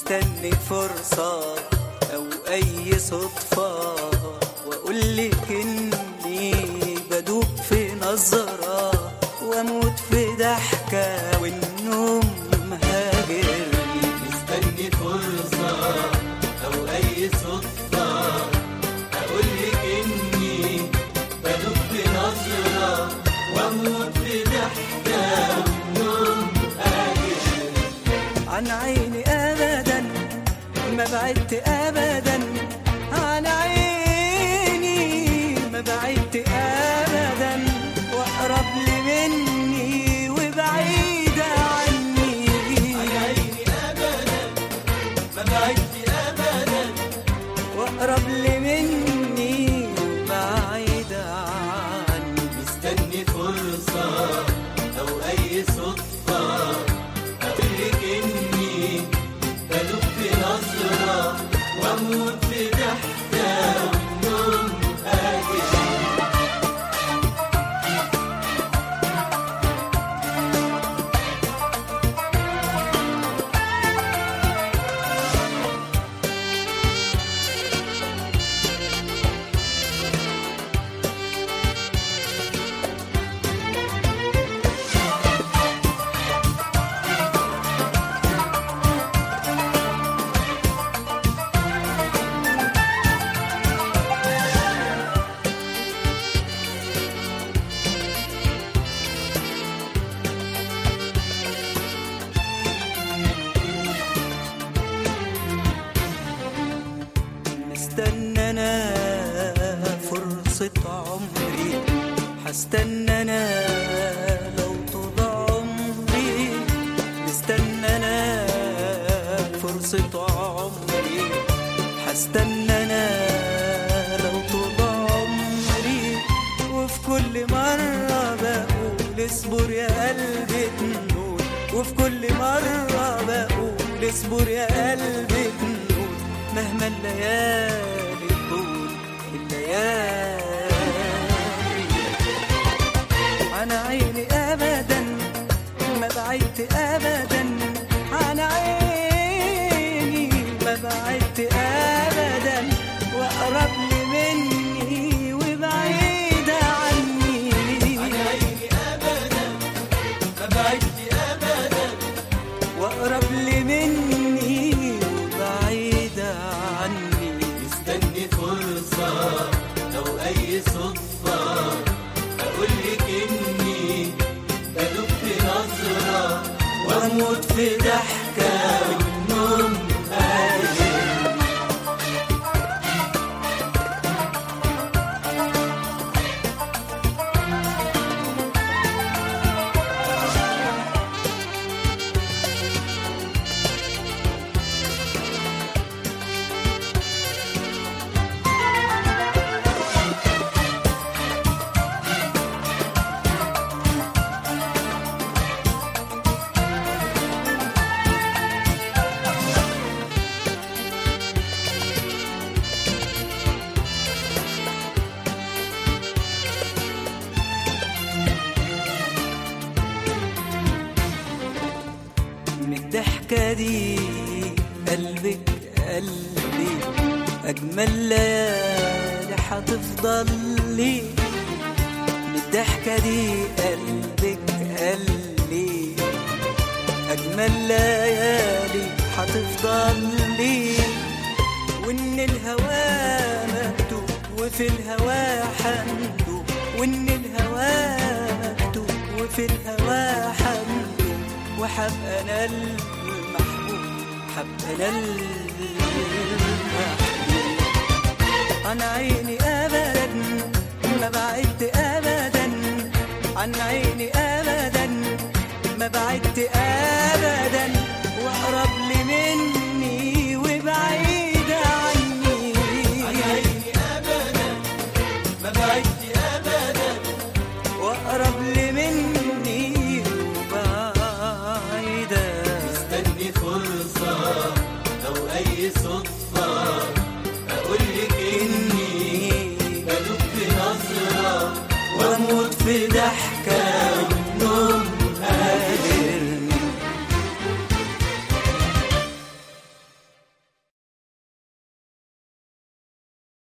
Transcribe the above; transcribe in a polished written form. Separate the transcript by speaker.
Speaker 1: مستني فرصة أو أي صدفة وأقولك إني بدوب في نظرة وأموت في ضحكة والنوم هاجرني.
Speaker 2: مستني فرصة أو أي صدفة أقولك إني بدوب في نظرة وأموت في ضحكة والنوم هاجرني.
Speaker 1: عن عيني أبدا ما بعدت أبدا، عن عيني ما بعدت أبدا، وأقرب لي مني وبعيدة عني.
Speaker 2: عن عيني أبدا ما بعدت أبدا،
Speaker 1: وأقرب لي مني وبعيدة عني.
Speaker 2: مستني فرصة أو أي صدفة أقولك إني بدوب في نظرة وأموت في ضحكة والنوم هاجرني.
Speaker 1: مستنى أنا فرصة عمري، هستنى أنا لو طول عمري. مستنى أنا فرصة عمري، هستنى أنا لو طول عمري. وفي كل مرة بقول اصبر يا قلبي تنول، وفي كل مرة بقول اصبر يا قلبي تنول. مهما الليالي تطول الليالي، عن عيني أبدا ما بعدت أبدا، عن عيني ما بعدت أبدا، وأقرب لي مني وبعيدة عني.
Speaker 2: عن عيني أبدا ما بعدت أبدا،
Speaker 1: وأقرب لي مني وبعيدة عني.
Speaker 2: مستني فرصة أو أي صدفة أقولك إني بدوب في نظرة وأموت في ضحكة والنوم هاجرني.
Speaker 1: من الضحكة دي قلبك قلبي، أجمل ليالي هتفضل لي. من الضحكة دي قلبك قلبي، أجمل ليالي هتفضل لي. وإن الهوى مكتوب وفي الهوى حندوب، وإن الهوى مكتوب وفي الهوى حندوب. وحبقى أنا المحبوب، حبقى أنا المحبوب. عن عيني أبدا ما بعدت أبدا، عن عيني أبدا ما بعدت أبدا، وأقرب لي مني وبعيدة عني.
Speaker 2: عن عيني أبدا ما بعدت أبدا،
Speaker 1: وأقرب لي مني وبعيدة.
Speaker 2: مستني فرصة أو أي صدفة